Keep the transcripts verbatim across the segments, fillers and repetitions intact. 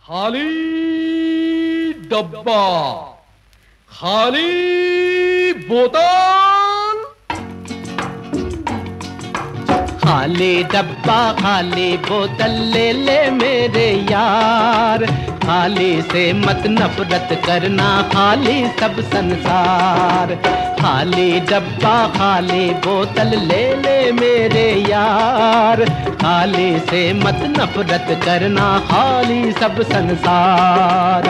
खाली डब्बा, खाली बोतल। खाली डब्बा खाली बोतल ले ले मेरे यार, खाली से मत नफरत करना, खाली सब संसार। खाली डब्बा खाली बोतल ले ले मेरे यार, खाली से मत नफरत करना, खाली सब संसार।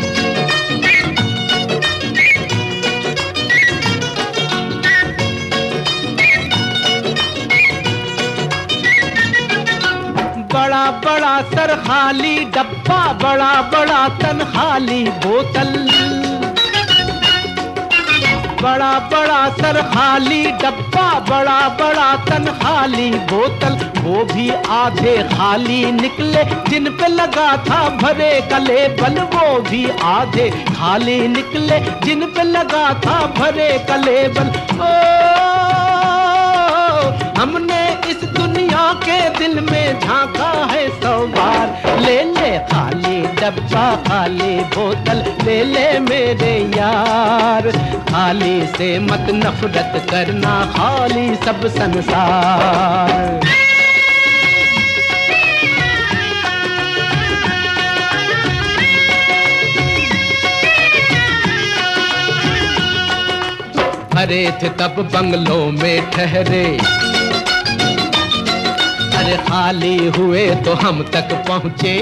बड़ा बड़ा सर खाली डब्बा, बड़ा बड़ा तन खाली बोतल। बड़ा बड़ा सर खाली डब्बा, बड़ा बड़ा तन खाली बोतल। वो भी आधे खाली निकले जिन पे लगा था भरे का लेबल, वो भी आधे खाली निकले जिन पे लगा था भरे का लेबल। ओ हमने इस दुनिया के दिल में झांका है सौ बार, ले ले खाली डब्बा खाली बोतल ले ले मेरे यार, खाली से मत नफरत करना, खाली सब संसार। भरे थे तब बंगलों में ठहरे, अरे खाली हुए तो हम तक पहुंचे।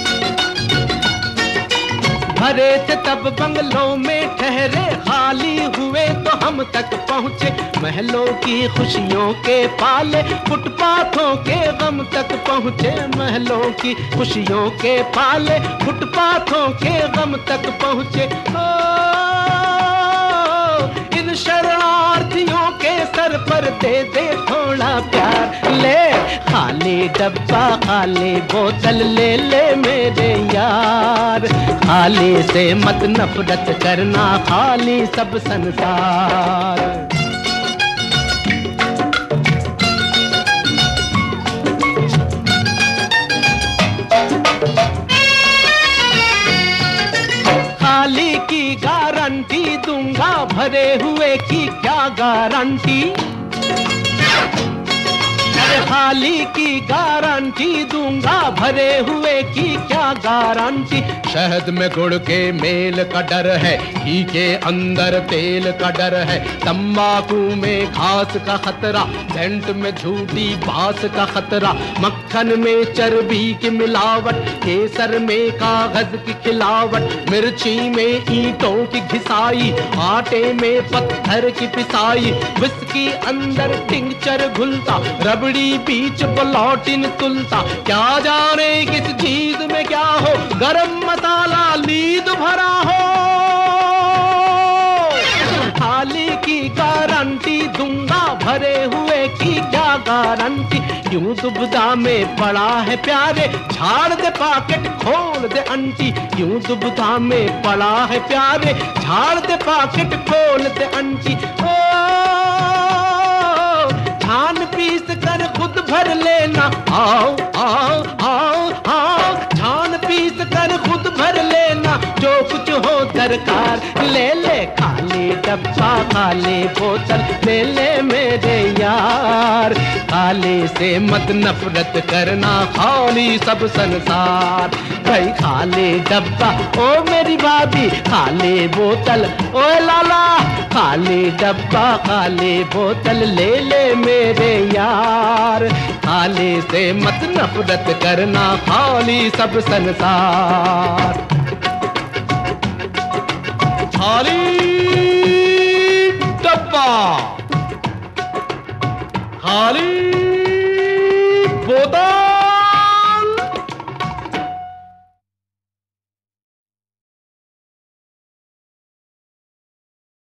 भरे थे तब बंगलों में ठहरे, खाली हुए तो हम तक पहुंचे। महलों की खुशियों के पाले, फुटपाथों के गम तक पहुंचे। महलों की खुशियों के पाले, फुटपाथों के गम तक पहुंचे। ओ, इन शरणार्थियों के सर पर दे दे थोड़ा प्यार, ले खाली डब्बा खाली बोतल ले ले मेरे यार, खाली से मत नफरत करना, खाली सब संसार। खाली की गारंटी दूंगा, भरे हुए की क्या गारंटी। खाली की गारंटी दूंगा, भरे हुए की क्या गारंटी। शहद में गुड़ के मेल का डर है, घी के अंदर तेल का डर है। तंबाकू में घास का खतरा, सेंट में झूठी बास का खतरा। मक्खन में चर्बी की मिलावट, केसर में कागज की खिलावट। मिर्ची में ईंटों की घिसाई, आटे में पत्थर की पिसाई। विस्की अंदर टिंचर घुलता, रबड़ी बीच ब्लॉटिन तुलता। क्या जाने किस चीज में क्या हो, गरम मसाला नींद भरा हो। खाली की गारंटी दूंगा, भरे हुए की क्या गारंटी। क्यों दुबदा में पड़ा है प्यारे, झाड़ दे पॉकेट खोल दे अंटी। क्यों दुबदा में पड़ा है प्यारे, झाड़ दे पॉकेट खोल दे अंटी। ओ छान पीस कर खुद भर लेना, आओ आओ आओ आओ। छान पीस कर खुद भर लेना, जो कुछ हो दरकार। ले ले खाली डब्बा खाली बोतल ले ले मेरे यार, खाली से मत नफरत करना, खाली सब संसार। भाई खाली डब्बा ओ मेरी भाभी, खाली बोतल ओ लाला। खाली डब्बा खाली बोतल ले ले मेरे यार, खाली से मत नफरत करना, खाली सब संसार। खाली डब्बा खाली बोतल।